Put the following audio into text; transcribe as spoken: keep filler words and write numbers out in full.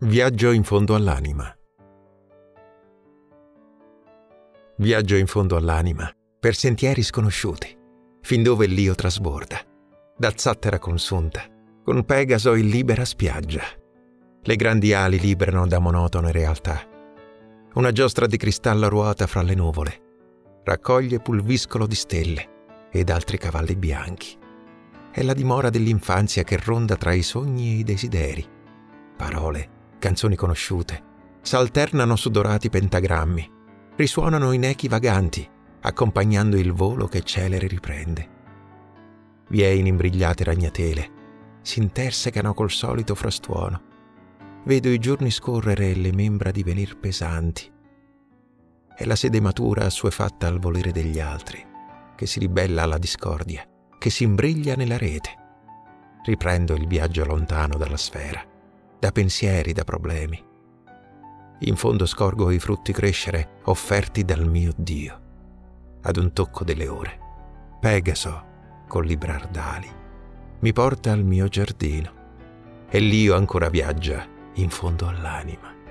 Viaggio in fondo all'anima. Viaggio in fondo all'anima, per sentieri sconosciuti, fin dove l'io trasborda, da zattera consunta, con Pegaso in libera spiaggia. Le grandi ali liberano da monotone realtà. Una giostra di cristallo ruota fra le nuvole, raccoglie pulviscolo di stelle ed altri cavalli bianchi. È la dimora dell'infanzia che ronda tra i sogni e i desideri. Parole, canzoni conosciute, s'alternano su dorati pentagrammi, risuonano in echi vaganti, accompagnando il volo che celere riprende. Vie in imbrigliate ragnatele s'intersecano col solito frastuono. Vedo i giorni scorrere e le membra divenir pesanti. È la sede matura assuefatta al volere degli altri, che si ribella alla discordia, che si imbriglia nella rete. Riprendo il viaggio lontano dalla sfera, da pensieri, da problemi. In fondo scorgo i frutti crescere offerti dal mio Dio. Ad un tocco delle ore, Pegaso, col librar d'ali, mi porta al mio giardino, e l'io ancora viaggia in fondo all'anima.